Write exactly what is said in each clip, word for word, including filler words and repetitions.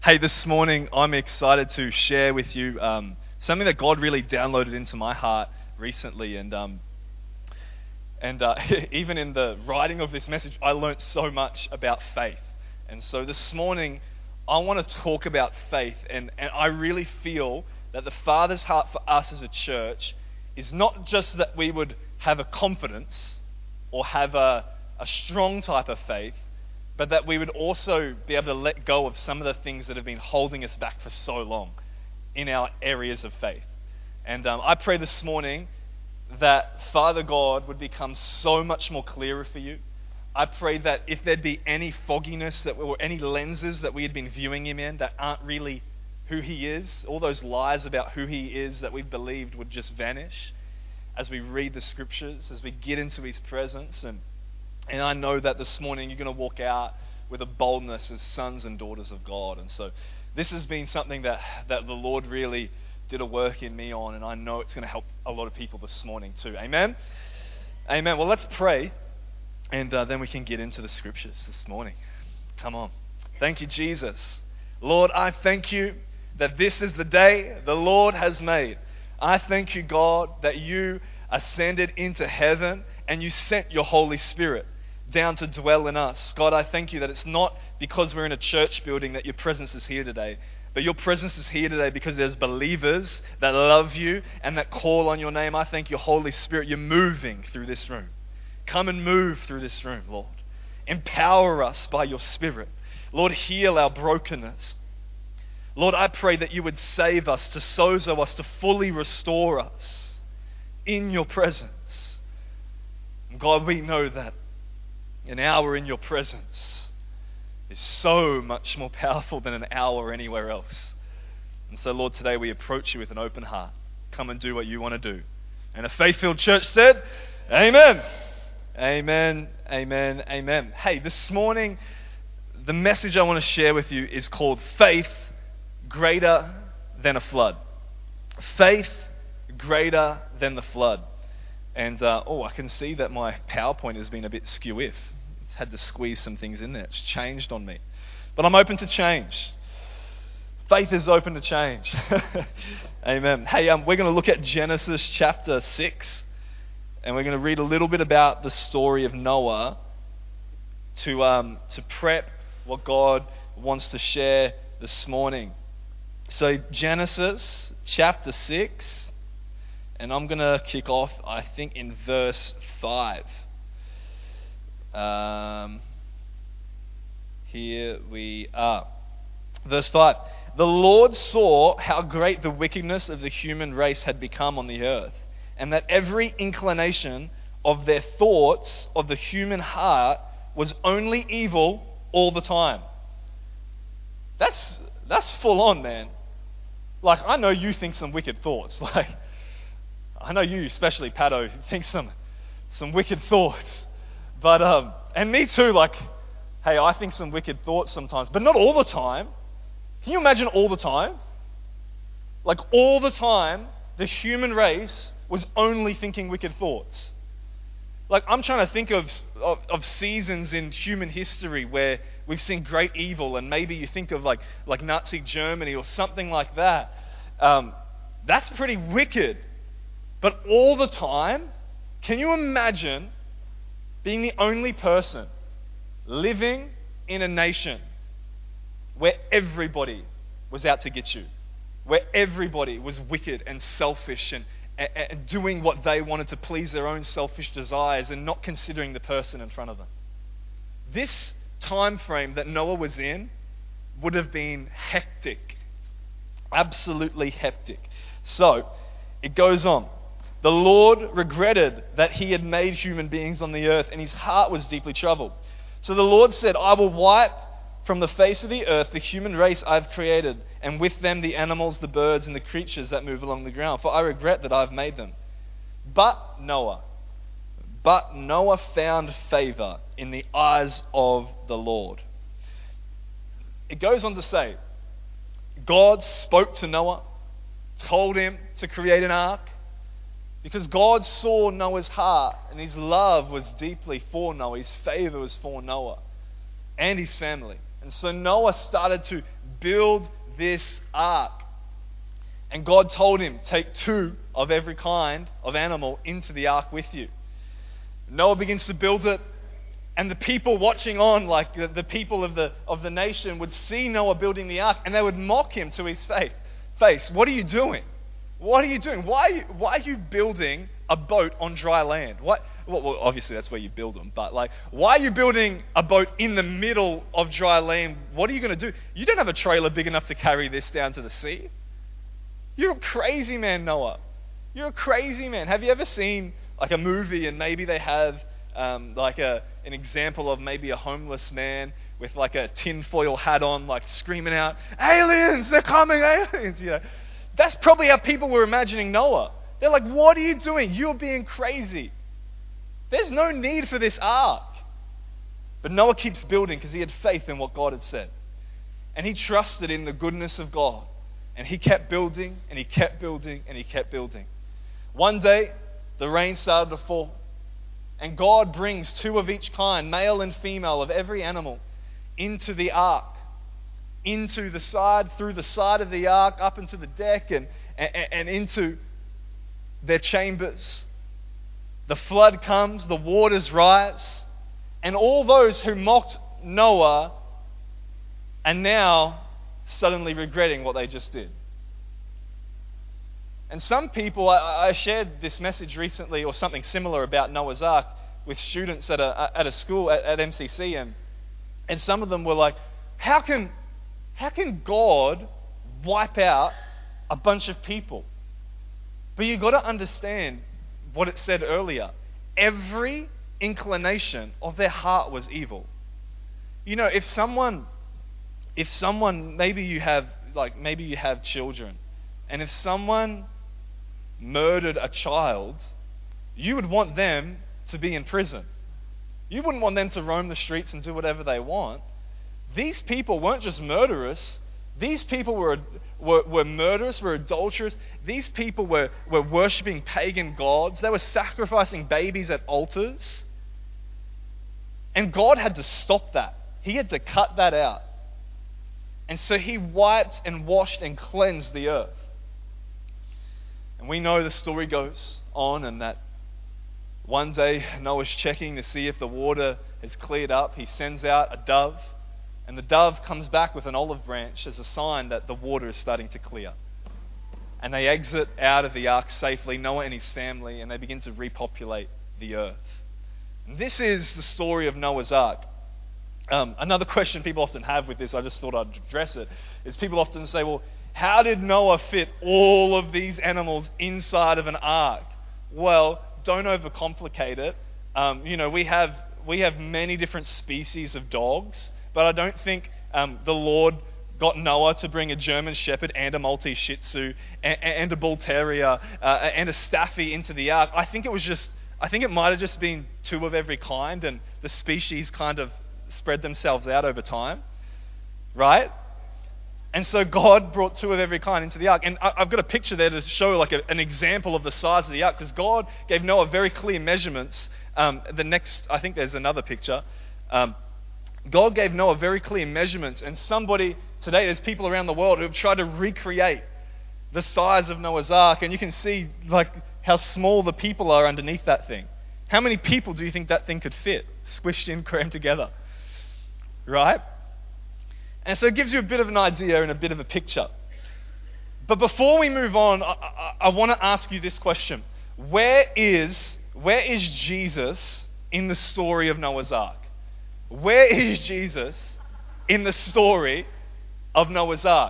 Hey, this morning I'm excited to share with you um, something that God really downloaded into my heart recently, and um, and uh, even in the writing of this message, I learnt so much about faith. And so this morning, I want to talk about faith, and, and I really feel that the Father's heart for us as a church is not just that we would have a confidence or have a, a strong type of faith, but that we would also be able to let go of some of the things that have been holding us back for so long in our areas of faith. And um, I pray this morning that Father God would become so much more clearer for you. I pray that if there'd be any fogginess that or any lenses that we had been viewing him in that aren't really who he is, all those lies about who he is that we've believed would just vanish as we read the scriptures, as we get into his presence. And And I know that this morning you're going to walk out with a boldness as sons and daughters of God. And so this has been something that, that the Lord really did a work in me on, and I know it's going to help a lot of people this morning too. Amen? Amen. Well, let's pray, and uh, then we can get into the scriptures this morning. Come on. Thank you, Jesus. Lord, I thank you that this is the day the Lord has made. I thank you, God, that you ascended into heaven and you sent your Holy Spirit down to dwell in us. God, I thank you that it's not because we're in a church building that your presence is here today, but your presence is here today because there's believers that love you and that call on your name. I thank you, Holy Spirit, you're moving through this room. Come and move through this room, Lord. Empower us by your Spirit. Lord, heal our brokenness. Lord, I pray that you would save us, to sozo us, to fully restore us in your presence. God, we know that an hour in your presence is so much more powerful than an hour anywhere else. And so, Lord, today we approach you with an open heart. Come and do what you want to do. And a faith-filled church said, Amen. Amen, amen, amen. Hey, this morning, the message I want to share with you is called Faith Greater Than a Flood. Faith greater than the flood. And, uh, oh, I can see that my PowerPoint has been a bit skew-if. It's had to squeeze some things in there. It's changed on me. But I'm open to change. Faith is open to change. Amen. Hey, um, we're going to look at Genesis chapter six. And we're going to read a little bit about the story of Noah to, um, to prep what God wants to share this morning. So Genesis chapter six. And I'm going to kick off, I think, in verse five. Um, here we are. Verse five. The Lord saw how great the wickedness of the human race had become on the earth, and that every inclination of their thoughts of the human heart was only evil all the time. That's, that's full on, man. Like, I know you think some wicked thoughts. Like, I know you, especially Pato, think some some wicked thoughts. But, um, and me too, like, hey, I think some wicked thoughts sometimes, but not all the time. Can you imagine all the time? Like, all the time, the human race was only thinking wicked thoughts. Like, I'm trying to think of, of, of seasons in human history where we've seen great evil, and maybe you think of like, like Nazi Germany or something like that. Um, that's pretty wicked. But all the time, can you imagine being the only person living in a nation where everybody was out to get you, where everybody was wicked and selfish and, and, and doing what they wanted to please their own selfish desires and not considering the person in front of them? This time frame that Noah was in would have been hectic, absolutely hectic. So it goes on. The Lord regretted that he had made human beings on the earth, and his heart was deeply troubled. So the Lord said, I will wipe from the face of the earth the human race I've created, and with them the animals, the birds, and the creatures that move along the ground, for I regret that I've made them. But Noah, but Noah found favor in the eyes of the Lord. It goes on to say, God spoke to Noah, told him to create an ark, because God saw Noah's heart, and his love was deeply for Noah. His favor was for Noah and his family. And so Noah started to build this ark. And God told him, take two of every kind of animal into the ark with you. Noah begins to build it, and the people watching on, like the, the people of the of the nation, would see Noah building the ark, and they would mock him to his face. Face, what are you doing? What are you doing? Why are you, why are you building a boat on dry land? What? Well, well, obviously that's where you build them, but like, why are you building a boat in the middle of dry land? What are you going to do? You don't have a trailer big enough to carry this down to the sea. You're a crazy man, Noah. You're a crazy man. Have you ever seen like a movie and maybe they have um, like a an example of maybe a homeless man with like a tinfoil hat on, like screaming out, aliens, they're coming, aliens, you know. That's probably how people were imagining Noah. They're like, what are you doing? You're being crazy. There's no need for this ark. But Noah keeps building because he had faith in what God had said. And he trusted in the goodness of God. And he kept building, and he kept building, and he kept building. One day, the rain started to fall. And God brings two of each kind, male and female, of every animal, into the ark. Into the side, through the side of the ark, up into the deck, and, and, and into their chambers. The flood comes, the waters rise, and all those who mocked Noah are now suddenly regretting what they just did. And some people, I, I shared this message recently or something similar about Noah's Ark with students at a at a school at, at M C C, and and some of them were like, how can how can God wipe out a bunch of people? But you've got to understand what it said earlier. Every inclination of their heart was evil. You know, if someone if someone maybe you have like maybe you have children, and if someone murdered a child, you would want them to be in prison. You wouldn't want them to roam the streets and do whatever they want. These people weren't just murderers. These people were were, were murderers, were adulterers. These people were, were worshipping pagan gods. They were sacrificing babies at altars. And God had to stop that. He had to cut that out. And so he wiped and washed and cleansed the earth. And we know the story goes on, and that one day Noah's checking to see if the water has cleared up. He sends out a dove, and the dove comes back with an olive branch as a sign that the water is starting to clear. And they exit out of the ark safely, Noah and his family, and they begin to repopulate the earth. And this is the story of Noah's Ark. Um, another question people often have with this, I just thought I'd address it, is people often say, well, how did Noah fit all of these animals inside of an ark? Well, don't overcomplicate it. Um, you know, we have we have many different species of dogs, but I don't think um, the Lord got Noah to bring a German Shepherd and a Maltese Shih Tzu and, and a Bull Terrier uh, and a Staffy into the ark. I think it was just, I think it might have just been two of every kind, and the species kind of spread themselves out over time, right? And so God brought two of every kind into the ark. And I've got a picture there to show like a, an example of the size of the ark, because God gave Noah very clear measurements. Um, the next, I think there's another picture. Um, God gave Noah very clear measurements, and somebody today, there's people around the world who have tried to recreate the size of Noah's Ark, and you can see like how small the people are underneath that thing. How many people do you think that thing could fit, squished in, crammed together? Right? And so it gives you a bit of an idea and a bit of a picture. But before we move on, I, I, I want to ask you this question. Where is, where is Jesus in the story of Noah's Ark? Where is Jesus in the story of Noah's Ark?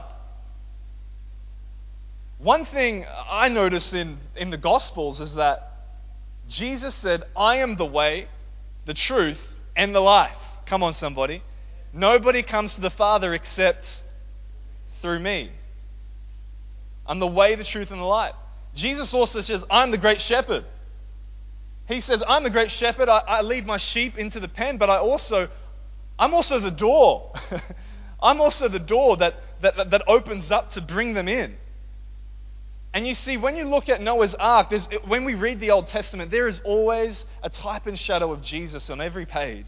One thing I notice in, in the Gospels is that Jesus said, I am the way, the truth, and the life. Come on, somebody. Nobody comes to the Father except through me. I'm the way, the truth, and the life. Jesus also says, I'm the great shepherd. He says, I'm the great shepherd. I, I lead my sheep into the pen, but I also, I'm also the door. I'm also the door that, that, that opens up to bring them in. And you see, when you look at Noah's Ark, there's, when we read the Old Testament, there is always a type and shadow of Jesus on every page.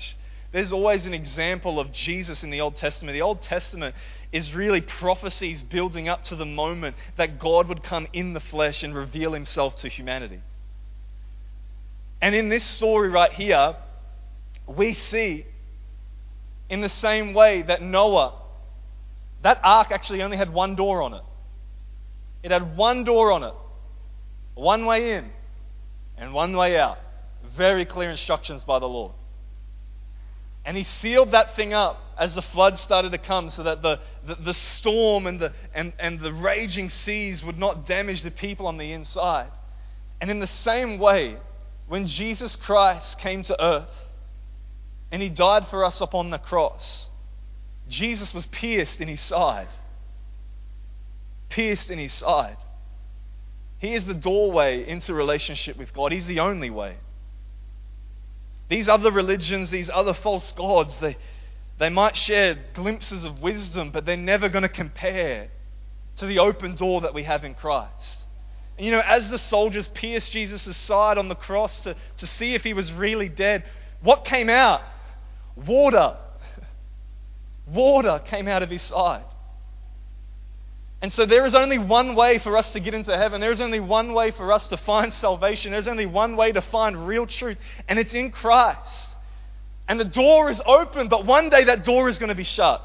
There's always an example of Jesus in the Old Testament. The Old Testament is really prophecies building up to the moment that God would come in the flesh and reveal himself to humanity. And in this story right here, we see in the same way that Noah, that ark actually only had one door on it. It had one door on it. One way in and one way out. Very clear instructions by the Lord. And he sealed that thing up as the flood started to come so that the, the, the storm and the, and, and the raging seas would not damage the people on the inside. And in the same way, when Jesus Christ came to earth and he died for us upon the cross, Jesus was pierced in his side. Pierced in his side. He is the doorway into relationship with God. He's the only way. These other religions, these other false gods, they, they might share glimpses of wisdom, but they're never going to compare to the open door that we have in Christ. And you know, as the soldiers pierced Jesus' side on the cross to, to see if he was really dead, what came out? Water. Water came out of his side. And so there is only one way for us to get into heaven. There is only one way for us to find salvation. There's only one way to find real truth, and it's in Christ. And the door is open, but one day that door is going to be shut.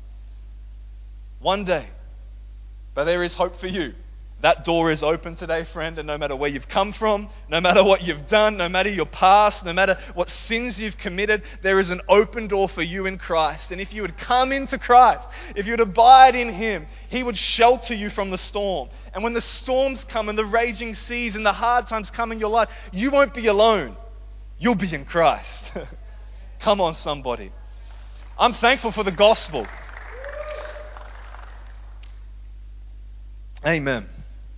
One day. But there is hope for you. That door is open today, friend, and no matter where you've come from, no matter what you've done, no matter your past, no matter what sins you've committed, there is an open door for you in Christ. And if you would come into Christ, if you would abide in him, he would shelter you from the storm. And when the storms come and the raging seas and the hard times come in your life, you won't be alone. You'll be in Christ. Come on, somebody. I'm thankful for the gospel. Amen.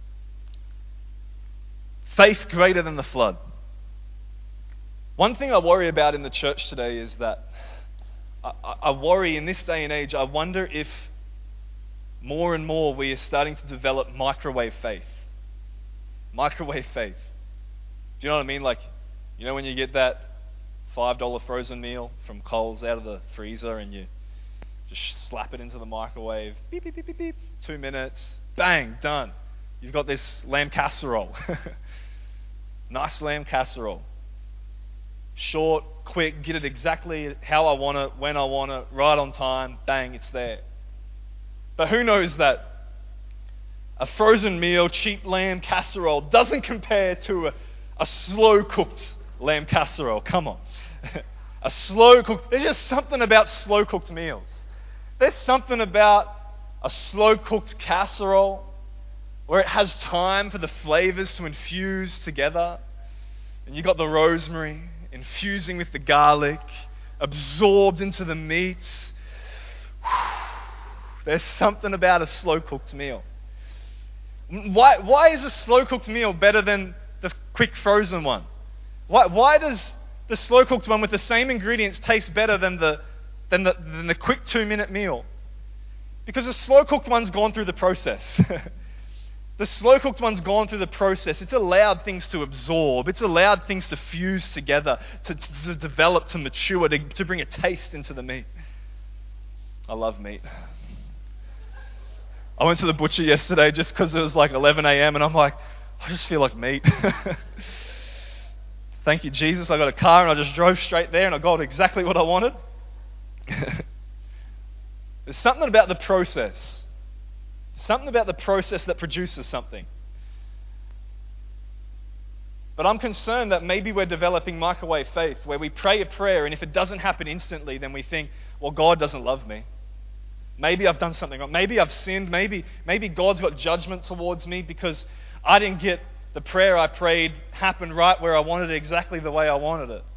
Faith greater than the flood. One thing I worry about in the church today is that I, I worry in this day and age, I wonder if more and more we are starting to develop microwave faith. Microwave faith. Do you know what I mean? Like, you know when you get that five dollar frozen meal from Coles out of the freezer and you just slap it into the microwave, beep, beep, beep, beep, beep, two minutes, bang, done. You've got this lamb casserole. Nice lamb casserole. Short, quick, get it exactly how I want it, when I want it, right on time, bang, it's there. But who knows that a frozen meal, cheap lamb casserole doesn't compare to a, a slow-cooked lamb casserole. Come on. A slow-cooked, there's just something about slow-cooked meals. There's something about a slow-cooked casserole where it has time for the flavors to infuse together. And you got the rosemary infusing with the garlic, absorbed into the meats. There's something about a slow-cooked meal. Why, why is a slow-cooked meal better than the quick frozen one? Why, why does the slow-cooked one with the same ingredients taste better than the, than the, than the quick two-minute meal? Because the slow-cooked one's gone through the process. The slow-cooked one's gone through the process. It's allowed things to absorb. It's allowed things to fuse together, to, to, to develop, to mature, to, to bring a taste into the meat. I love meat. I went to the butcher yesterday just because it was like eleven a.m. and I'm like, I just feel like meat. Thank you, Jesus. I got a car and I just drove straight there and I got exactly what I wanted. There's something about the process. Something about the process that produces something. But I'm concerned that maybe we're developing microwave faith where we pray a prayer and if it doesn't happen instantly, then we think, well, God doesn't love me. Maybe I've done something wrong. Maybe I've sinned. Maybe, maybe God's got judgment towards me because I didn't get the prayer I prayed happen right where I wanted it, exactly the way I wanted it.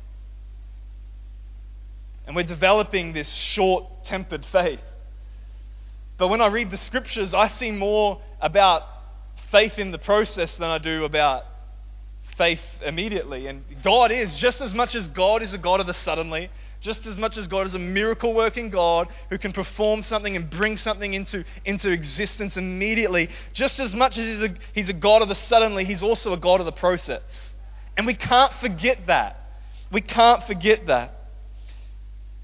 And we're developing this short-tempered faith. But when I read the scriptures, I see more about faith in the process than I do about faith immediately. And God is, just as much as God is a God of the suddenly, just as much as God is a miracle-working God who can perform something and bring something into, into existence immediately, just as much as he's a, he's a God of the suddenly, he's also a God of the process. And we can't forget that. We can't forget that.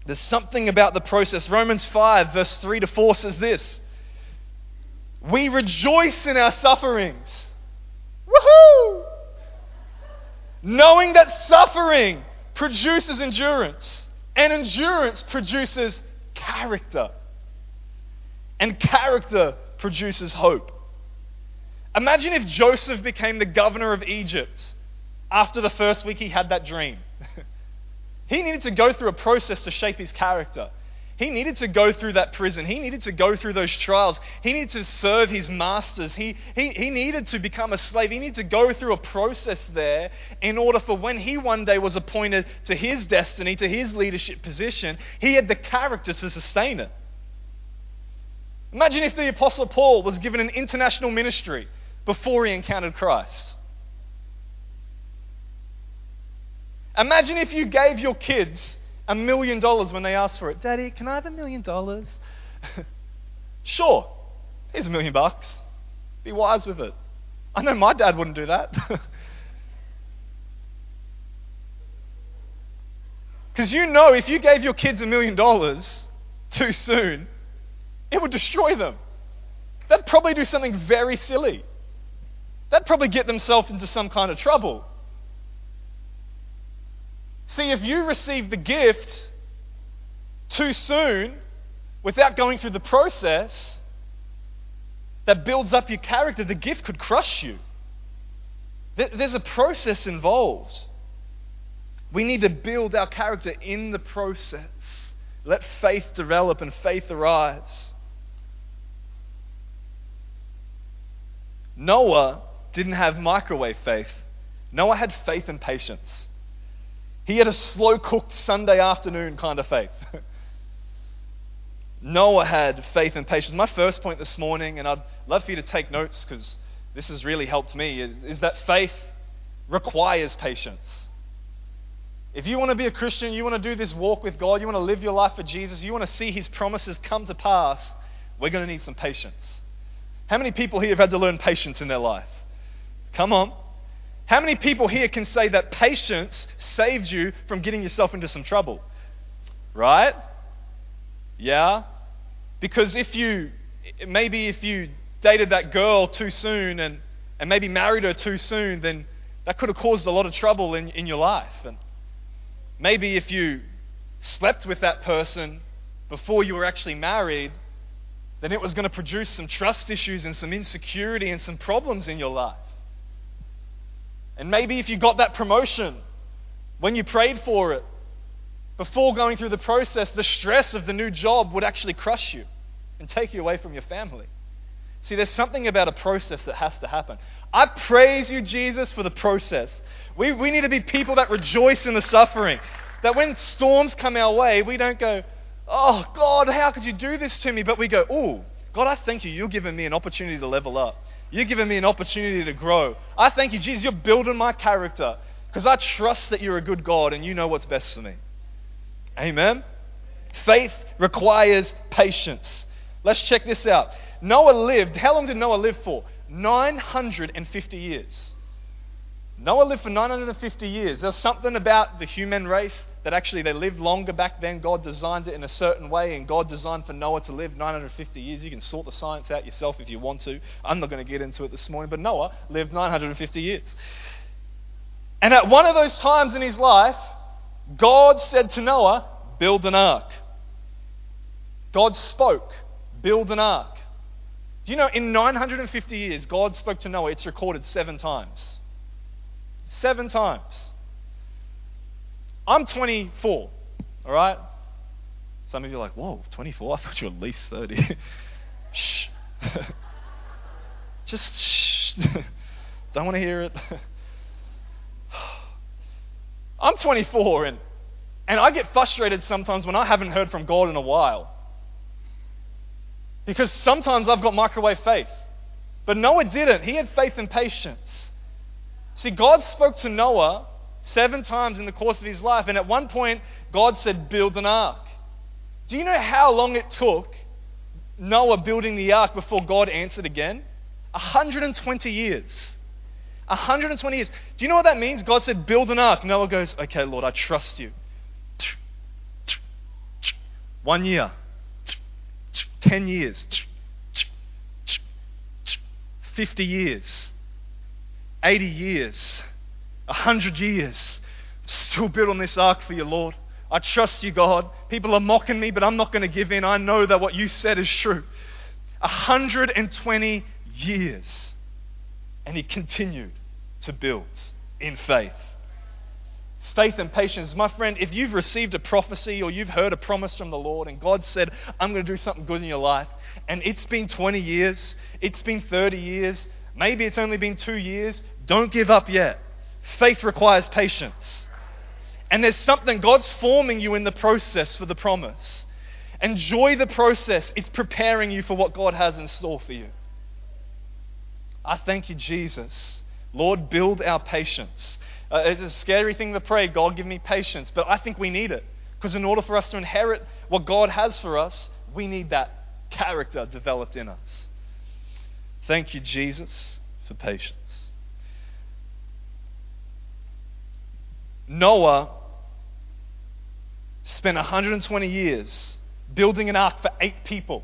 There's something about the process. Romans five, verse three to four says this. We rejoice in our sufferings. Woohoo! Knowing that suffering produces endurance, and endurance produces character, and character produces hope. Imagine if Joseph became the governor of Egypt after the first week he had that dream. He needed to go through a process to shape his character. He needed to go through that prison. He needed to go through those trials. He needed to serve his masters. He, he, he needed to become a slave. He needed to go through a process there in order for when he one day was appointed to his destiny, to his leadership position, he had the character to sustain it. Imagine if the Apostle Paul was given an international ministry before he encountered Christ. Imagine if you gave your kids a million dollars when they asked for it. Daddy, can I have a million dollars? Sure, here's a million bucks. Be wise with it. I know my dad wouldn't do that. Because you know if you gave your kids a million dollars too soon, it would destroy them. They'd probably do something very silly. They'd probably get themselves into some kind of trouble. See, if you receive the gift too soon, without going through the process that builds up your character, the gift could crush you. There's a process involved. We need to build our character in the process. Let faith develop and faith arise. Noah didn't have microwave faith. Noah had faith and patience. He had a slow-cooked Sunday afternoon kind of faith. Noah had faith and patience. My first point this morning, and I'd love for you to take notes because this has really helped me, is, is that faith requires patience. If you want to be a Christian, you want to do this walk with God, you want to live your life for Jesus, you want to see His promises come to pass, we're going to need some patience. How many people here have had to learn patience in their life? Come on. How many people here can say that patience saved you from getting yourself into some trouble? Right? Yeah? Because if you, maybe if you dated that girl too soon and, and maybe married her too soon, then that could have caused a lot of trouble in, in your life. And maybe if you slept with that person before you were actually married, then it was going to produce some trust issues and some insecurity and some problems in your life. And maybe if you got that promotion when you prayed for it, before going through the process, the stress of the new job would actually crush you and take you away from your family. See, there's something about a process that has to happen. I praise you, Jesus, for the process. We, we need to be people that rejoice in the suffering. That when storms come our way, we don't go, oh, God, how could you do this to me? But we go, oh, God, I thank you. You're giving me an opportunity to level up. You're giving me an opportunity to grow. I thank you, Jesus, you're building my character because I trust that you're a good God and you know what's best for me. Amen? Faith requires patience. Let's check this out. Noah lived, how long did Noah live for? nine hundred fifty years. Noah lived for nine hundred fifty years. There's something about the human race that actually they lived longer back then. God designed it in a certain way, and God designed for Noah to live nine hundred fifty years. You can sort the science out yourself if you want to. I'm not going to get into it this morning, but Noah lived nine hundred fifty years. And at one of those times in his life, God said to Noah, build an ark. God spoke, build an ark. Do you know, in nine hundred fifty years, God spoke to Noah, it's recorded seven times. Seven times. I'm twenty-four, all right? Some of you are like, whoa, twenty-four? I thought you were at least thirty. Shh. Just shh. Don't want to hear it. I'm twenty-four, and, and I get frustrated sometimes when I haven't heard from God in a while. Because sometimes I've got microwave faith. But Noah didn't. He had faith and patience. See, God spoke to Noah seven times in the course of his life, and at one point, God said, build an ark. Do you know how long it took Noah building the ark before God answered again? one hundred twenty years. one hundred twenty years. Do you know what that means? God said, build an ark. Noah goes, okay, Lord, I trust you. One year. Ten years. Fifty years. Eighty years. A hundred years. Still building this ark for you, Lord. I trust you, God. People are mocking me, but I'm not going to give in. I know that what you said is true. A hundred and twenty years. And he continued to build in faith. Faith and patience. My friend, if you've received a prophecy or you've heard a promise from the Lord and God said, I'm going to do something good in your life, and it's been twenty years, it's been thirty years, maybe it's only been two years, don't give up yet. Faith requires patience. And there's something, God's forming you in the process for the promise. Enjoy the process. It's preparing you for what God has in store for you. I thank you, Jesus. Lord, build our patience. Uh, it's a scary thing to pray, God, give me patience. But I think we need it. Because in order for us to inherit what God has for us, we need that character developed in us. Thank you, Jesus, for patience. Noah spent one hundred twenty years building an ark for eight people.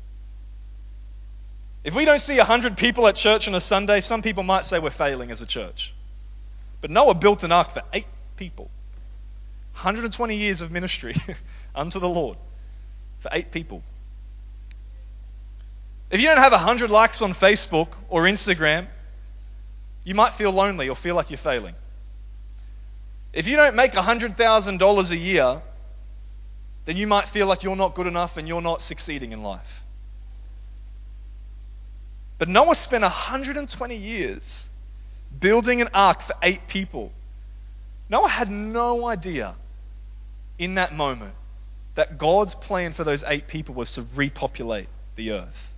If we don't see one hundred people at church on a Sunday, some people might say we're failing as a church. But Noah built an ark for eight people. one hundred twenty years of ministry unto the Lord for eight people. If you don't have one hundred likes on Facebook or Instagram, you might feel lonely or feel like you're failing. If you don't make one hundred thousand dollars a year, then you might feel like you're not good enough and you're not succeeding in life. But Noah spent one hundred twenty years building an ark for eight people. Noah had no idea in that moment that God's plan for those eight people was to repopulate the earth.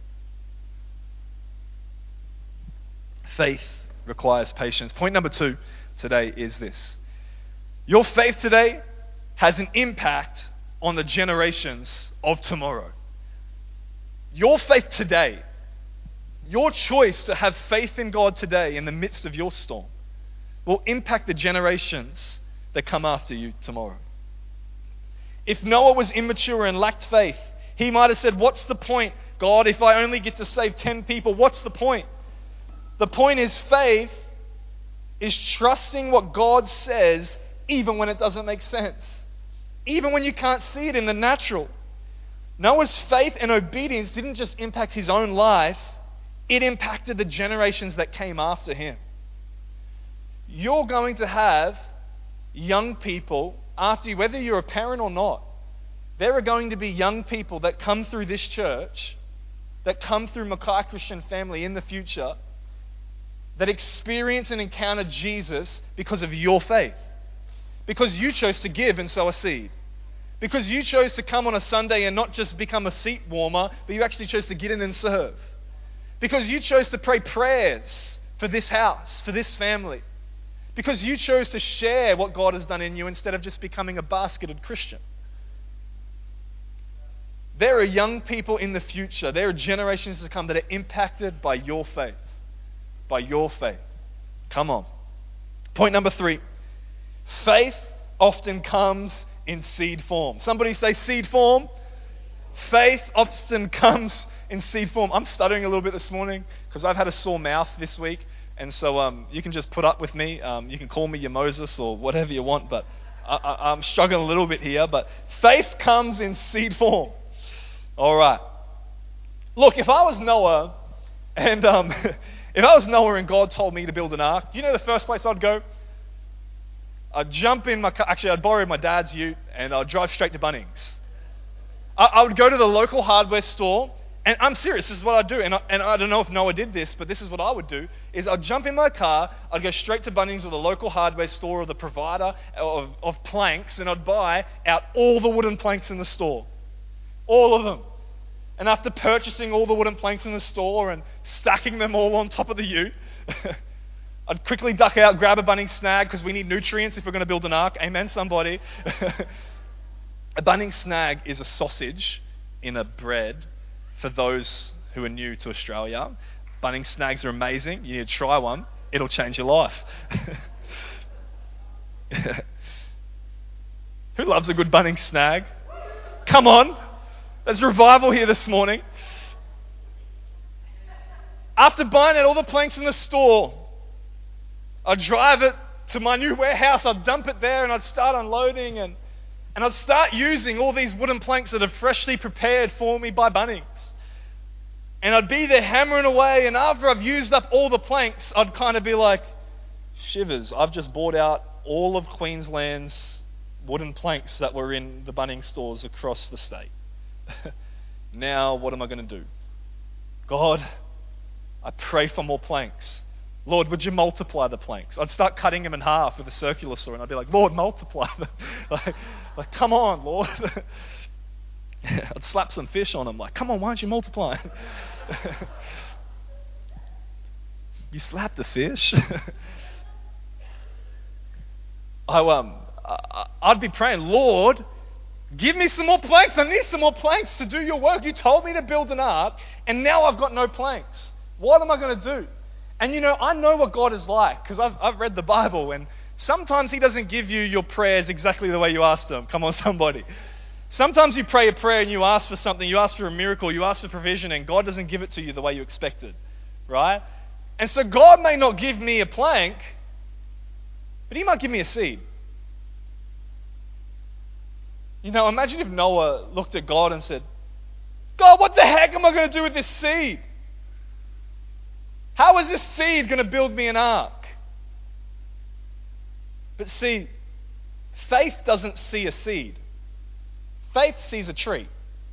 Faith requires patience. Point number two today is this. Your faith today has an impact on the generations of tomorrow. Your faith today, your choice to have faith in God today in the midst of your storm, will impact the generations that come after you tomorrow. If Noah was immature and lacked faith, he might have said, what's the point, God, if I only get to save ten people, what's the point? The point is faith is trusting what God says even when it doesn't make sense. Even when you can't see it in the natural. Noah's faith and obedience didn't just impact his own life, it impacted the generations that came after him. You're going to have young people after you, whether you're a parent or not. There are going to be young people that come through this church, that come through Mackay Christian Family in the future, that experience and encounter Jesus because of your faith. Because you chose to give and sow a seed. Because you chose to come on a Sunday and not just become a seat warmer, but you actually chose to get in and serve. Because you chose to pray prayers for this house, for this family. Because you chose to share what God has done in you instead of just becoming a basketed Christian. There are young people in the future, there are generations to come that are impacted by your faith. By your faith. Come on. Point number three. Faith often comes in seed form. Somebody say seed form. Faith often comes in seed form. I'm stuttering a little bit this morning because I've had a sore mouth this week. And so um, you can just put up with me. Um, you can call me your Moses or whatever you want. But I, I, I'm struggling a little bit here. But faith comes in seed form. All right. Look, if I was Noah and um, if I was Noah and God told me to build an ark, do you know the first place I'd go? I'd jump in my car. Actually, I'd borrow my dad's ute and I'd drive straight to Bunnings. I, I would go to the local hardware store, and I'm serious, this is what I'd do. And I, and I don't know if Noah did this, but this is what I would do, is I'd jump in my car, I'd go straight to Bunnings or the local hardware store or the provider of, of planks, and I'd buy out all the wooden planks in the store. All of them. And after purchasing all the wooden planks in the store and stacking them all on top of the ute, I'd quickly duck out, grab a Bunnings snag, because we need nutrients if we're going to build an ark. Amen, somebody. A Bunnings snag is a sausage in a bread for those who are new to Australia. Bunnings snags are amazing. You need to try one. It'll change your life. Who loves a good Bunnings snag? Come on. There's revival here this morning. After buying out all the planks in the store, I'd drive it to my new warehouse, I'd dump it there, and I'd start unloading, and, and I'd start using all these wooden planks that are freshly prepared for me by Bunnings. And I'd be there hammering away, and after I've used up all the planks, I'd kind of be like, shivers, I've just bought out all of Queensland's wooden planks that were in the Bunnings stores across the state. Now, what am I going to do? God, I pray for more planks. Lord, would you multiply the planks? I'd start cutting them in half with a circular saw, and I'd be like, Lord, multiply them. like, like, come on, Lord. I'd slap some fish on them, like, come on, why don't you multiply? You slapped a fish? I, um, I, I'd be praying, Lord, give me some more planks. I need some more planks to do your work. You told me to build an ark, and now I've got no planks. What am I going to do? And you know, I know what God is like, because I've, I've read the Bible, and sometimes He doesn't give you your prayers exactly the way you asked them. Come on, somebody. Sometimes you pray a prayer and you ask for something, you ask for a miracle, you ask for provision, and God doesn't give it to you the way you expected, right? And so God may not give me a plank, but He might give me a seed. You know, imagine if Noah looked at God and said, God, what the heck am I going to do with this seed? How is this seed going to build me an ark? But see, faith doesn't see a seed. Faith sees a tree.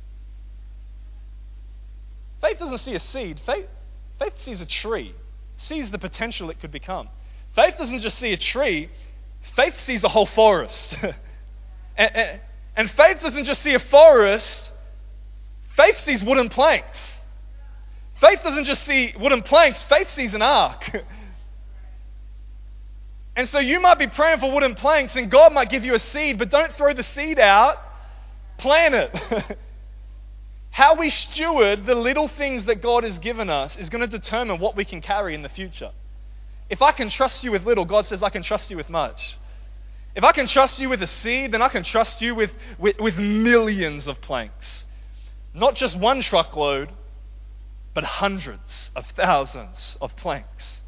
Faith doesn't see a seed. Faith, faith sees a tree, sees the potential it could become. Faith doesn't just see a tree. Faith sees a whole forest. and, and, and faith doesn't just see a forest. Faith sees wooden planks. Faith doesn't just see wooden planks. Faith sees an ark. And so you might be praying for wooden planks, and God might give you a seed, but don't throw the seed out. Plant it. How we steward the little things that God has given us is going to determine what we can carry in the future. If I can trust you with little, God says I can trust you with much. If I can trust you with a seed, then I can trust you with, with, with millions of planks. Not just one truckload, but hundreds of thousands of planks.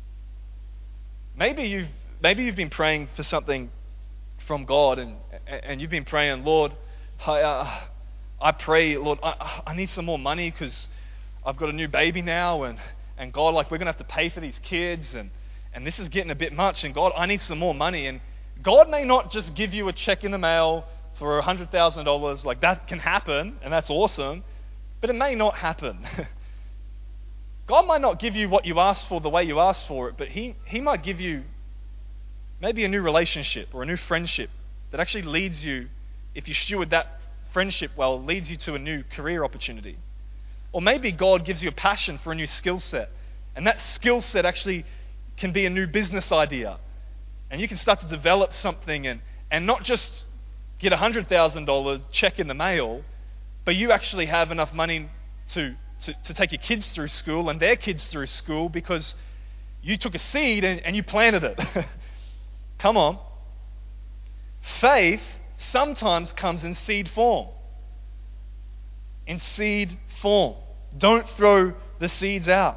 Maybe you've, maybe you've been praying for something from God, and, and you've been praying, Lord, I, uh, I pray, Lord, I, I need some more money because I've got a new baby now, and, and God, like, we're going to have to pay for these kids, and, and this is getting a bit much, and God, I need some more money. And God may not just give you a check in the mail for one hundred thousand dollars. Like, that can happen, and that's awesome, but it may not happen. God might not give you what you asked for the way you asked for it, but he, he might give you maybe a new relationship or a new friendship that actually leads you, if you steward that friendship well, leads you to a new career opportunity. Or maybe God gives you a passion for a new skill set, and that skill set actually can be a new business idea. And you can start to develop something and, and not just get a one hundred thousand dollars check in the mail, but you actually have enough money to, to, to take your kids through school and their kids through school because you took a seed and, and you planted it. Come on. Faith sometimes comes in seed form. In seed form. Don't throw the seeds out.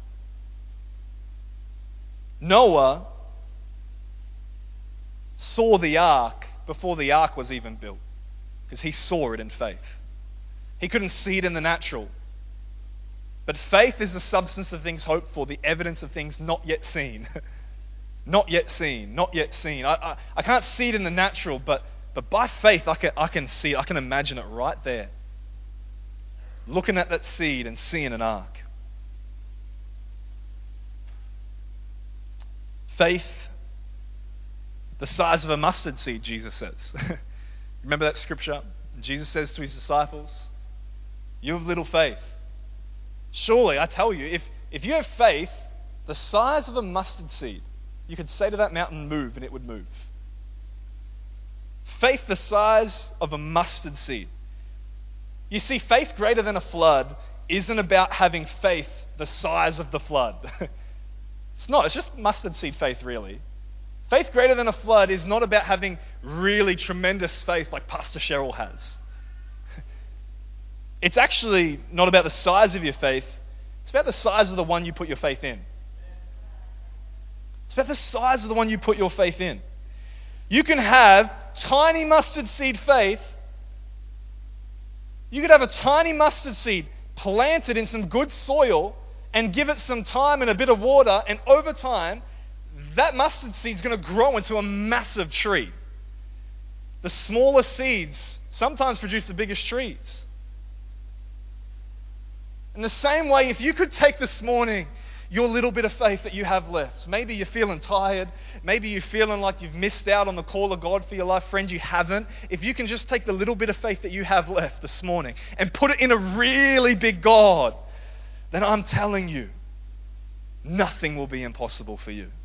Noah saw the ark before the ark was even built because he saw it in faith. He couldn't see it in the natural. But faith is the substance of things hoped for, the evidence of things not yet seen. Not yet seen, not yet seen. I, I, I can't see it in the natural, but, but by faith I can, I can see it. I can imagine it right there. Looking at that seed and seeing an ark. Faith, the size of a mustard seed, Jesus says. Remember that scripture? Jesus says to his disciples, you have little faith. Surely, I tell you, if, if you have faith the size of a mustard seed, you could say to that mountain, move, and it would move. Faith the size of a mustard seed. You see, faith greater than a flood isn't about having faith the size of the flood. It's not. It's just mustard seed faith, really. Faith greater than a flood is not about having really tremendous faith like Pastor Cheryl has. it's actually not about the size of your faith. It's about the size of the one you put your faith in. It's about the size of the one you put your faith in. You can have tiny mustard seed faith. You could have a tiny mustard seed planted in some good soil and give it some time and a bit of water, and over time, that mustard seed is going to grow into a massive tree. The smaller seeds sometimes produce the biggest trees. In the same way, if you could take this morning your little bit of faith that you have left, maybe you're feeling tired, maybe you're feeling like you've missed out on the call of God for your life, friend, you haven't. If you can just take the little bit of faith that you have left this morning and put it in a really big God, then I'm telling you, nothing will be impossible for you.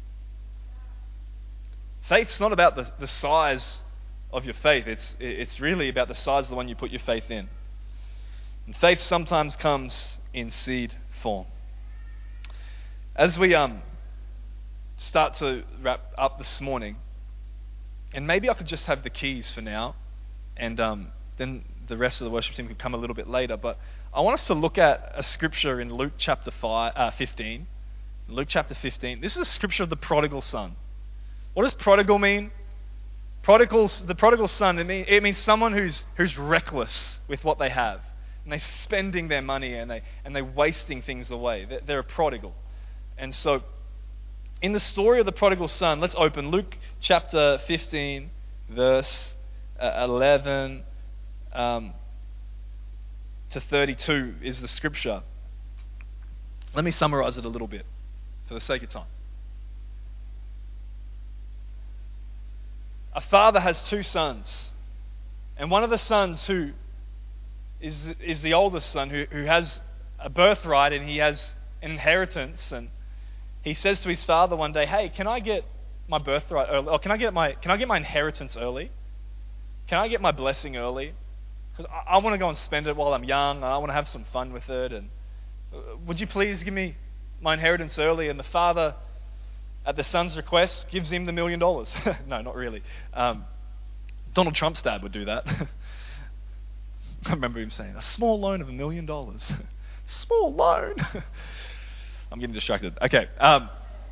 Faith's not about the, the size of your faith. It's, it's really about the size of the one you put your faith in. And faith sometimes comes in seed form. As we um start to wrap up this morning, and maybe I could just have the keys for now, and um, then the rest of the worship team can come a little bit later, but I want us to look at a scripture in Luke chapter five, uh, fifteen. Luke chapter fifteen. This is a scripture of the prodigal son. What does prodigal mean? Prodigals, the prodigal son, it, mean, it means someone who's who's reckless with what they have. And they're spending their money and, they, and they're wasting things away. They're, they're a prodigal. And so, in the story of the prodigal son, let's open Luke chapter fifteen, verse uh, eleven um, to thirty-two is the scripture. Let me summarize it a little bit for the sake of time. A father has two sons, and one of the sons who is is the oldest son who, who has a birthright and he has an inheritance, and he says to his father one day, "Hey, can I get my birthright early? Or can I get my can I get my inheritance early? Can I get my blessing early? Because I, I want to go and spend it while I'm young. And I want to have some fun with it. And uh, would you please give me my inheritance early?" And the father, at the son's request, gives him the million dollars. No, not really. Um, Donald Trump's dad would do that. I remember him saying, "A small loan of a million dollars." Small loan. I'm getting distracted. Okay. Um,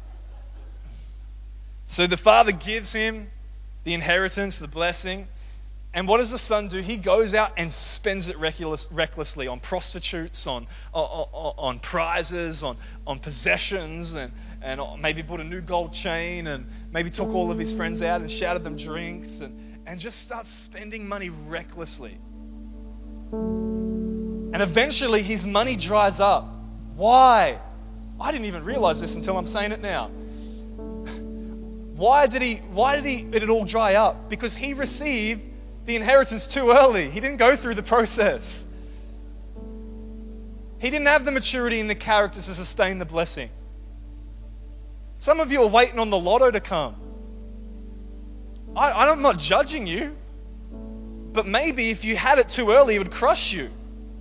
so the father gives him the inheritance, the blessing. And what does the son do? He goes out and spends it reckless, recklessly on prostitutes, on, on, on prizes, on, on possessions, and, and maybe bought a new gold chain, and maybe took all of his friends out and shouted them drinks, and, and just starts spending money recklessly. And eventually his money dries up. Why? I didn't even realize this until I'm saying it now. Why did he, why did he, did it all dry up? Because he received the inheritance too early. He didn't go through the process. He didn't have the maturity and the character to sustain the blessing. Some of you are waiting on the lotto to come. I, I'm not judging you, but maybe if you had it too early, it would crush you.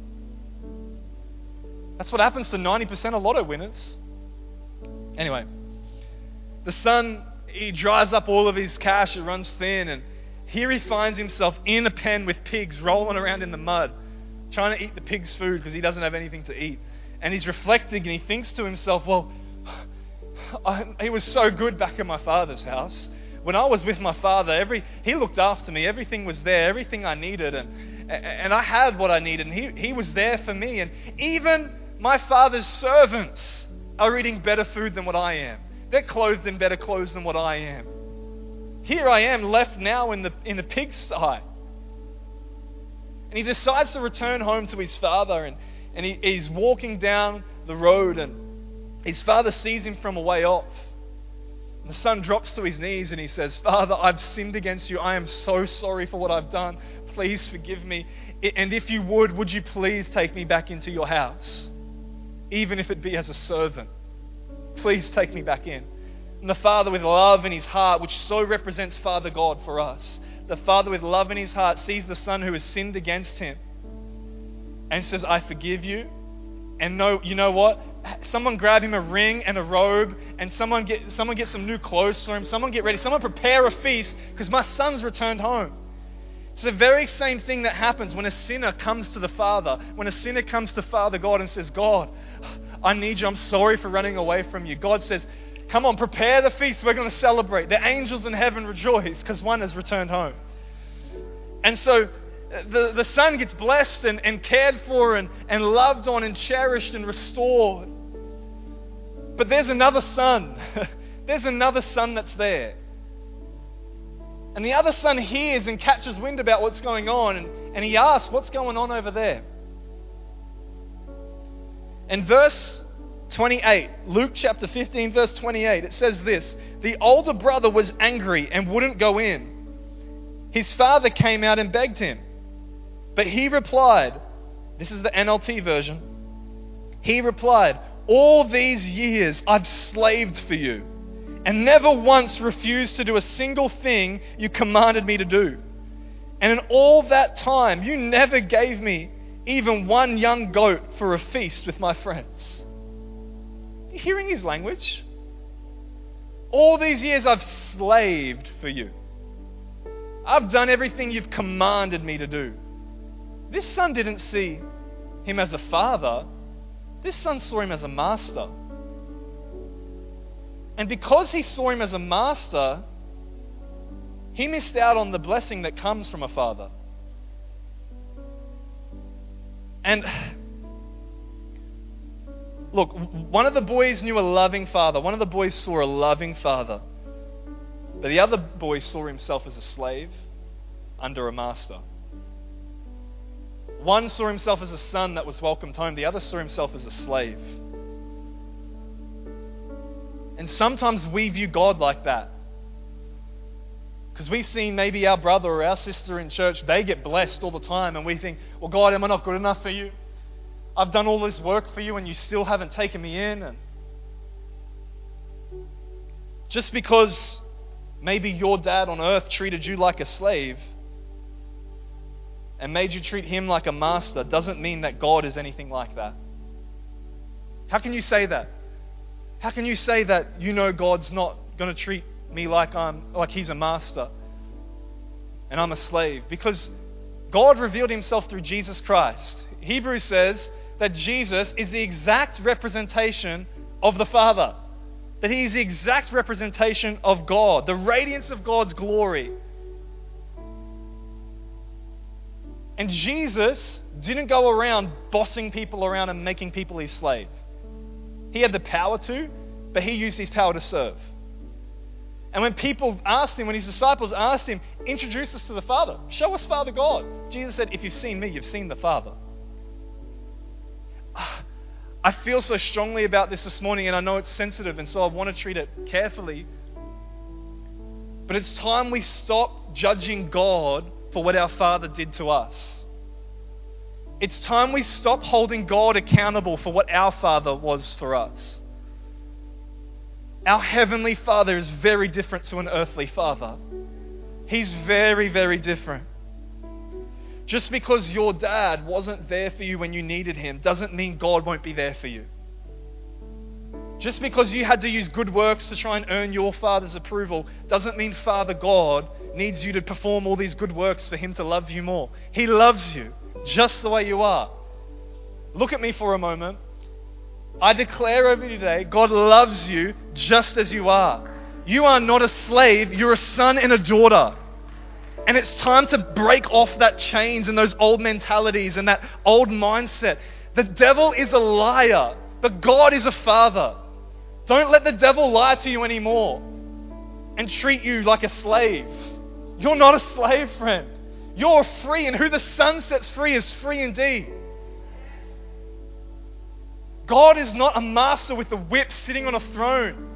That's what happens to ninety percent of lotto winners. Anyway, the son, he dries up all of his cash, it runs thin, and here he finds himself in a pen with pigs rolling around in the mud, trying to eat the pigs' food because he doesn't have anything to eat. And he's reflecting and he thinks to himself, well, I, it was so good back in my father's house. When I was with my father, every he looked after me. Everything was there, everything I needed, and and I had what I needed, and he, he was there for me. And even my father's servants are eating better food than what I am. They're clothed in better clothes than what I am. Here I am left now in the in the pigsty. And he decides to return home to his father, and, and he, he's walking down the road, and his father sees him from a way off. And the son drops to his knees and he says, "Father, I've sinned against you. I am so sorry for what I've done. Please forgive me. And if you would, would you please take me back into your house? Even if it be as a servant. Please take me back in." And the father, with love in his heart, which so represents Father God for us, the father with love in his heart sees the son who has sinned against him and says, "I forgive you." And no, you know what? Someone grab him a ring and a robe, and someone get someone get some new clothes for him. Someone get ready. Someone prepare a feast because my son's returned home. It's the very same thing that happens when a sinner comes to the Father, when a sinner comes to Father God and says, God, I need you. I'm sorry for running away from you. God says, come on, prepare the feast. We're going to celebrate. The angels in heaven rejoice because one has returned home. And so the, the son gets blessed and, and cared for and, and loved on and cherished and restored. But there's another son. There's another son that's there. And the other son hears and catches wind about what's going on, and, and he asks, what's going on over there? In verse twenty-eight, Luke chapter fifteen, verse twenty-eight, it says this: the older brother was angry and wouldn't go in. His father came out and begged him. But he replied, this is the N L T version, he replied, all these years I've slaved for you, and never once refused to do a single thing you commanded me to do. And in all that time, you never gave me even one young goat for a feast with my friends. Are you hearing his language? All these years I've slaved for you. I've done everything you've commanded me to do. This son didn't see him as a father. This son saw him as a master. And because he saw him as a master, he missed out on the blessing that comes from a father. And look, one of the boys knew a loving father. One of the boys saw a loving father. But the other boy saw himself as a slave under a master. One saw himself as a son that was welcomed home. The other saw himself as a slave. And sometimes we view God like that. Because we see maybe our brother or our sister in church, they get blessed all the time, and we think, well, God, am I not good enough for you? I've done all this work for you and you still haven't taken me in. And just because maybe your dad on earth treated you like a slave and made you treat him like a master doesn't mean that God is anything like that. How can you say that? How can you say that you know God's not going to treat me like I'm like he's a master and I'm a slave? Because God revealed himself through Jesus Christ. Hebrews says that Jesus is the exact representation of the Father. That he is the exact representation of God, the radiance of God's glory. And Jesus didn't go around bossing people around and making people his slave. He had the power to, but he used his power to serve. And when people asked him, when his disciples asked him, introduce us to the Father, show us Father God, Jesus said, if you've seen me, you've seen the Father. I feel so strongly about this this morning, and I know it's sensitive, and so I want to treat it carefully. But it's time we stop judging God for what our Father did to us. It's time we stop holding God accountable for what our Father was for us. Our Heavenly Father is very different to an earthly father. He's very, very different. Just because your dad wasn't there for you when you needed him doesn't mean God won't be there for you. Just because you had to use good works to try and earn your Father's approval doesn't mean Father God needs you to perform all these good works for him to love you more. He loves you just the way you are. Look at me for a moment. I declare over you today, God loves you just as you are. You are not a slave, you're a son and a daughter. And it's time to break off that chains and those old mentalities and that old mindset. The devil is a liar, but God is a father. Don't let the devil lie to you anymore and treat you like a slave. You're not a slave, friend. You're free, and who the Son sets free is free indeed. God is not a master with a whip sitting on a throne.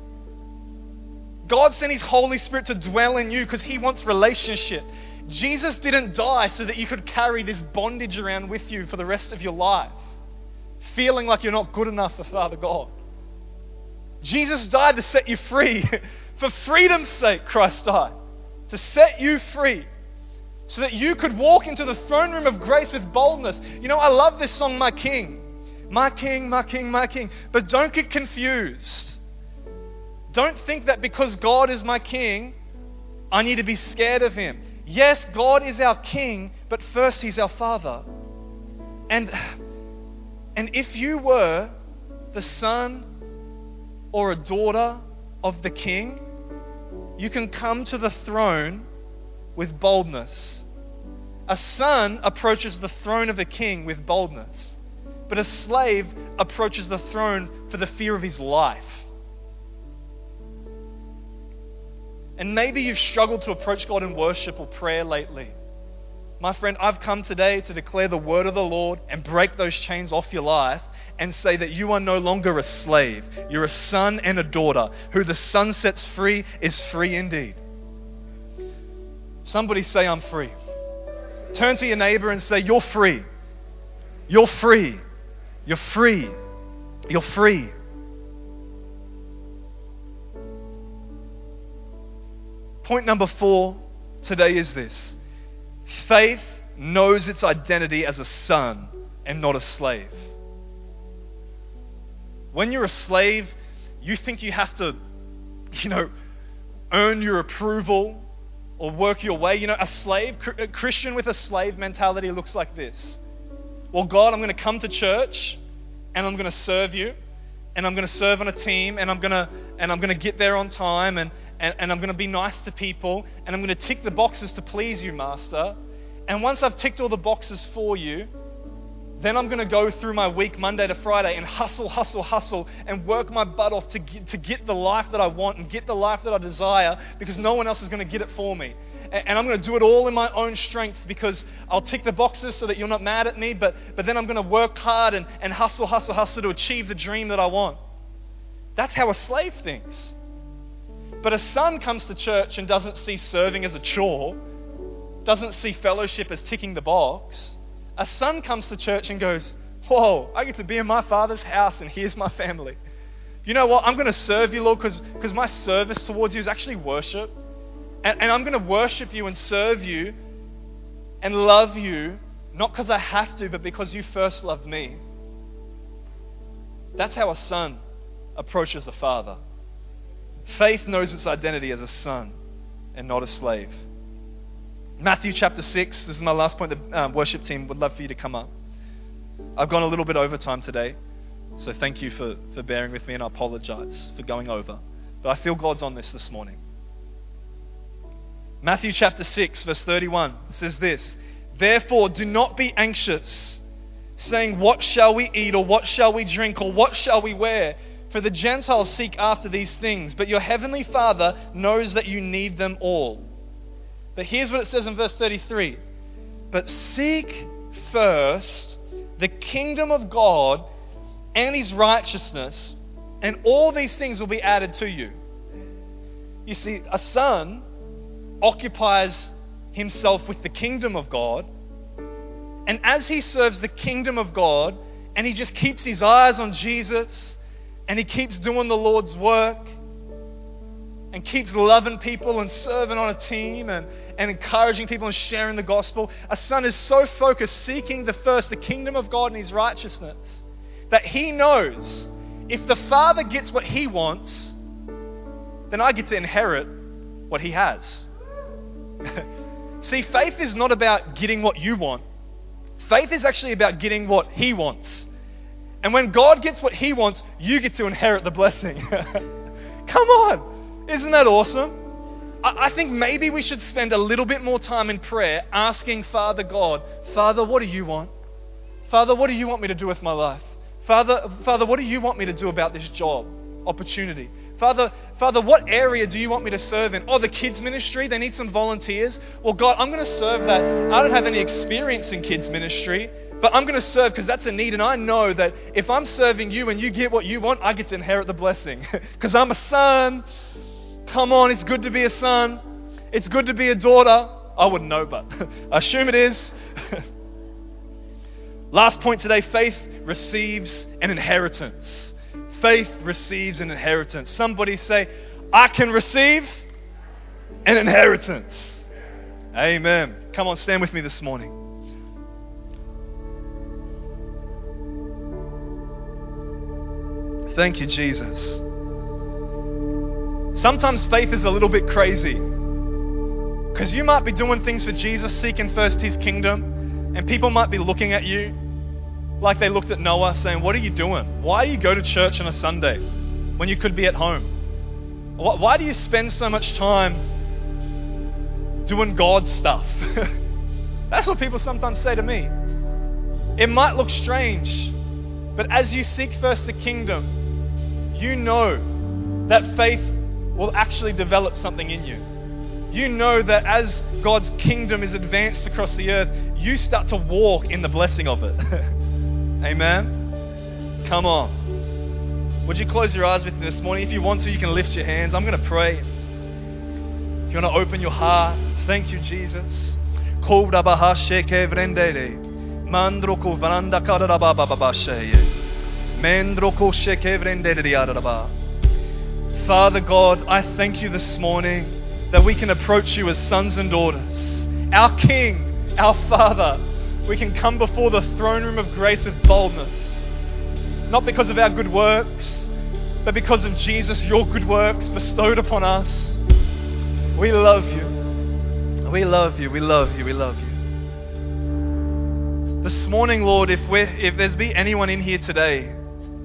God sent his Holy Spirit to dwell in you because he wants relationship. Jesus didn't die so that you could carry this bondage around with you for the rest of your life, feeling like you're not good enough for Father God. Jesus died to set you free. For freedom's sake, Christ died. To set you free. So that you could walk into the throne room of grace with boldness. You know, I love this song, My King. My King, my King, my King. But don't get confused. Don't think that because God is my King, I need to be scared of him. yes, God is our King, but first He's our Father. And, and if you were the son or a daughter of the King, you can come to the throne with boldness. A son approaches the throne of a king with boldness, but a slave approaches the throne for the fear of his life. And maybe you've struggled to approach God in worship or prayer lately. My friend, I've come today to declare the word of the Lord and break those chains off your life and say that you are no longer a slave. You're a son and a daughter. Who the Son sets free is free indeed. Somebody say, I'm free. Turn to your neighbor and say, you're free. You're free. You're free. You're free. Point number four today is this. Faith knows its identity as a son and not a slave. When you're a slave, you think you have to, you know, earn your approval or work your way. You know, a slave, a Christian with a slave mentality looks like this. Well, God, I'm going to come to church and I'm going to serve you and I'm going to serve on a team and I'm going to and I'm going to get there on time and, and, and I'm going to be nice to people and I'm going to tick the boxes to please you, Master. And once I've ticked all the boxes for you, then I'm going to go through my week Monday to Friday and hustle, hustle, hustle and work my butt off to get, to get the life that I want and get the life that I desire because no one else is going to get it for me. And, and I'm going to do it all in my own strength because I'll tick the boxes so that you're not mad at me, but, but then I'm going to work hard and, and hustle, hustle, hustle to achieve the dream that I want. That's how a slave thinks. But a son comes to church and doesn't see serving as a chore, doesn't see fellowship as ticking the box. A son comes to church and goes, whoa, I get to be in my Father's house and here's my family. You know what? I'm going to serve you, Lord, because my service towards you is actually worship. And, and I'm going to worship you and serve you and love you, not because I have to, but because you first loved me. That's how a son approaches the Father. Faith knows its identity as a son and not a slave. Matthew chapter six, this is my last point. The um, worship team would love for you to come up. I've gone a little bit over time today, so thank you for, for bearing with me, and I apologize for going over. But I feel God's on this this morning. Matthew chapter six, verse thirty-one says this, therefore do not be anxious, saying, what shall we eat, or what shall we drink, or what shall we wear? For the Gentiles seek after these things, but your heavenly Father knows that you need them all. But here's what it says in verse thirty-three. But seek first the kingdom of God and His righteousness, and all these things will be added to you. You see, a son occupies himself with the kingdom of God, and as he serves the kingdom of God, and he just keeps his eyes on Jesus, and he keeps doing the Lord's work, and keeps loving people and serving on a team and, and encouraging people and sharing the gospel. A son is so focused, seeking the first, the kingdom of God and His righteousness, that he knows if the Father gets what He wants, then I get to inherit what He has. See, faith is not about getting what you want. Faith is actually about getting what He wants. And when God gets what He wants, you get to inherit the blessing. Come on. Isn't that awesome? I think maybe we should spend a little bit more time in prayer asking Father God, Father, what do you want? Father, what do you want me to do with my life? Father, Father, what do you want me to do about this job opportunity? Father, Father, what area do you want me to serve in? Oh, the kids ministry, they need some volunteers. Well, God, I'm going to serve that. I don't have any experience in kids ministry, but I'm going to serve because that's a need. And I know that if I'm serving you and you get what you want, I get to inherit the blessing because I'm a son. Come on, it's good to be a son. It's good to be a daughter. I wouldn't know, but I assume it is. Last point today, faith receives an inheritance. Faith receives an inheritance. Somebody say, I can receive an inheritance. Amen. Come on, stand with me this morning. Thank you, Jesus. Sometimes faith is a little bit crazy because Because you might be doing things for Jesus, seeking first his kingdom, and people might be looking at you like they looked at Noah saying, what are you doing? Why do you go to church on a Sunday when you could be at home? Why do you spend so much time doing God stuff? That's what people sometimes say to me. It might look strange, but as you seek first the kingdom, you know that faith will actually develop something in you. You know that as God's kingdom is advanced across the earth, you start to walk in the blessing of it. Amen? Come on. Would you close your eyes with me this morning? If you want to, you can lift your hands. I'm going to pray. If you want to open your heart, thank you, Jesus. Father God, I thank you this morning that we can approach you as sons and daughters. Our King, our Father, we can come before the throne room of grace with boldness. Not because of our good works, but because of Jesus, your good works bestowed upon us. We love you. We love you, we love you, we love you. This morning, Lord, if we're, if there's be anyone in here today,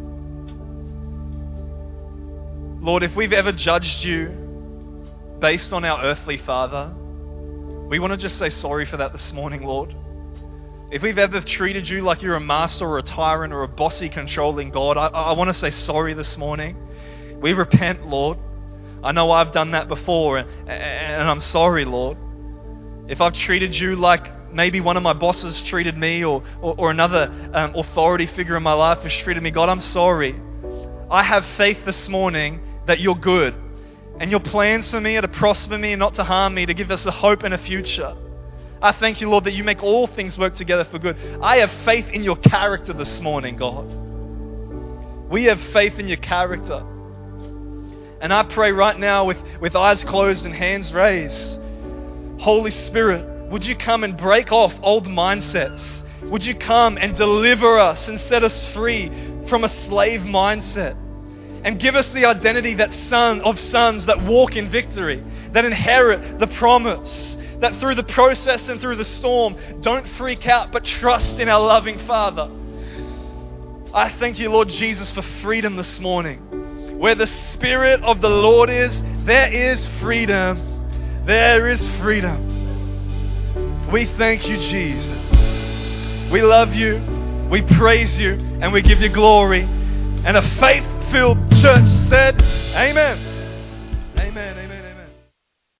Lord, if we've ever judged you based on our earthly father, we want to just say sorry for that this morning, Lord. If we've ever treated you like you're a master or a tyrant or a bossy controlling God, I, I want to say sorry this morning. We repent, Lord. I know I've done that before, and, and I'm sorry, Lord. If I've treated you like maybe one of my bosses treated me, or, or, or another um, authority figure in my life has treated me, God, I'm sorry. I have faith this morning that you're good, and your plans for me are to prosper me and not to harm me, to give us a hope and a future. I thank you, Lord, that you make all things work together for good. I have faith in your character this morning, God. We have faith in your character. And I pray right now with, with eyes closed and hands raised, Holy Spirit, would you come and break off old mindsets? Would you come and deliver us and set us free from a slave mindset? And give us the identity that son of sons that walk in victory, that inherit the promise, that through the process and through the storm, don't freak out, but trust in our loving Father. I thank you, Lord Jesus, for freedom this morning. Where the Spirit of the Lord is, there is freedom. There is freedom. We thank you, Jesus. We love you, we praise you, and we give you glory. And a faith-filled church said, Amen.